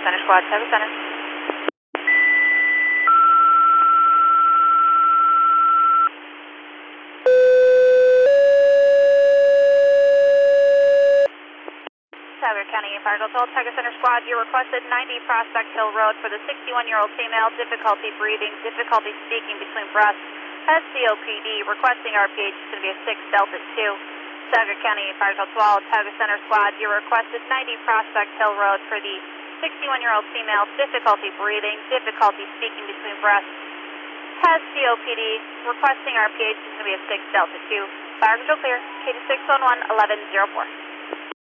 Center Squad, Tiger Center. Tiger County Fire Control, Tiger Center Squad, you requested 90 Prospect Hill Road for the 61-year-old female, difficulty breathing, difficulty speaking between breaths, has COPD, requesting RPH is going to be a 6 Delta 2. Tiger County Fire Control, Tiger Center Squad, you requested 90 Prospect Hill Road for the 61-year-old female, difficulty breathing, difficulty speaking between breaths, has COPD, requesting RPH is going to be a 6 Delta 2. Fire control clear, KD 611 1104.